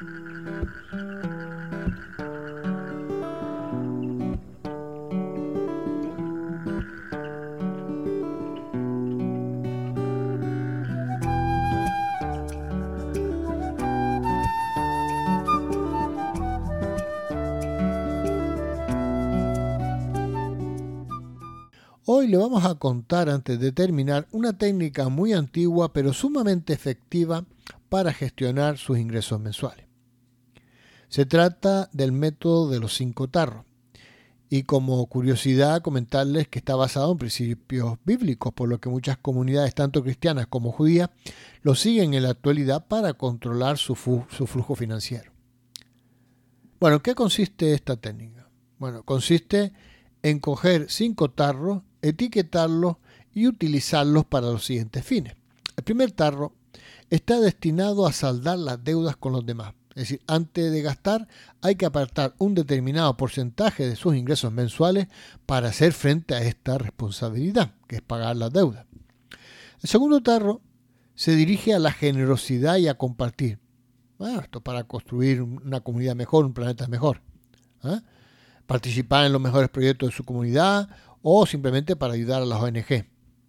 Hoy le vamos a contar, antes de terminar, una técnica muy antigua pero sumamente efectiva para gestionar sus ingresos mensuales. Se trata del método de los 5 tarros. Y como curiosidad, comentarles que está basado en principios bíblicos, por lo que muchas comunidades, tanto cristianas como judías, lo siguen en la actualidad para controlar su flujo financiero. Bueno, ¿en qué consiste esta técnica? Bueno, consiste en coger 5 tarros, etiquetarlos y utilizarlos para los siguientes fines. El primer tarro está destinado a saldar las deudas con los demás. Es decir, antes de gastar hay que apartar un determinado porcentaje de sus ingresos mensuales para hacer frente a esta responsabilidad, que es pagar las deudas. El segundo tarro se dirige a la generosidad y a compartir. Esto para construir una comunidad mejor, un planeta mejor. Participar en los mejores proyectos de su comunidad o simplemente para ayudar a las ONG.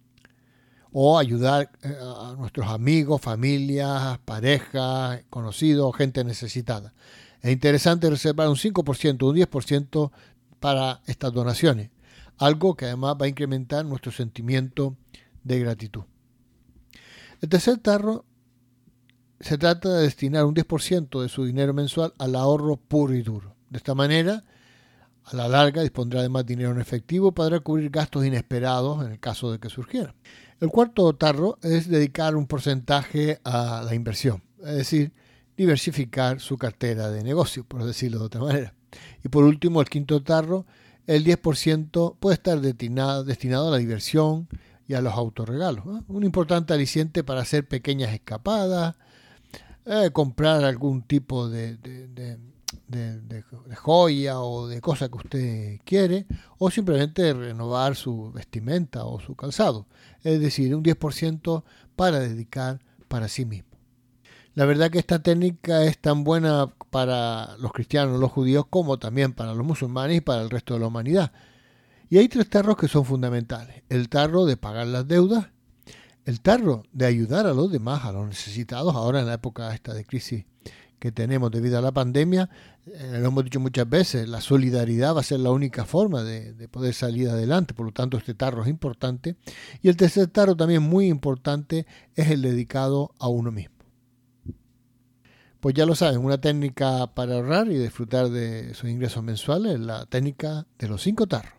O ayudar a nuestros amigos, familias, parejas, conocidos, gente necesitada. Es interesante reservar un 5%, un 10% para estas donaciones, algo que además va a incrementar nuestro sentimiento de gratitud. El tercer tarro se trata de destinar un 10% de su dinero mensual al ahorro puro y duro. De esta manera, a la larga dispondrá de más dinero en efectivo para cubrir gastos inesperados en el caso de que surgieran. El cuarto tarro es dedicar un porcentaje a la inversión, es decir, diversificar su cartera de negocio, por decirlo de otra manera. Y por último, el quinto tarro, el 10% puede estar destinado a la diversión y a los autorregalos, ¿no? Un importante aliciente para hacer pequeñas escapadas, comprar algún tipo de joya o de cosa que usted quiere, o simplemente renovar su vestimenta o su calzado. Es decir, un 10% para dedicar para sí mismo. La verdad que esta técnica es tan buena para los cristianos, los judíos, como también para los musulmanes y para el resto de la humanidad. Y hay 3 tarros que son fundamentales. El tarro de pagar las deudas, el tarro de ayudar a los demás, a los necesitados, ahora en la época esta de crisis que tenemos debido a la pandemia. Lo hemos dicho muchas veces, la solidaridad va a ser la única forma de poder salir adelante, por lo tanto este tarro es importante. Y el tercer tarro también muy importante es el dedicado a uno mismo. Pues ya lo saben, una técnica para ahorrar y disfrutar de sus ingresos mensuales es la técnica de los 5 tarros.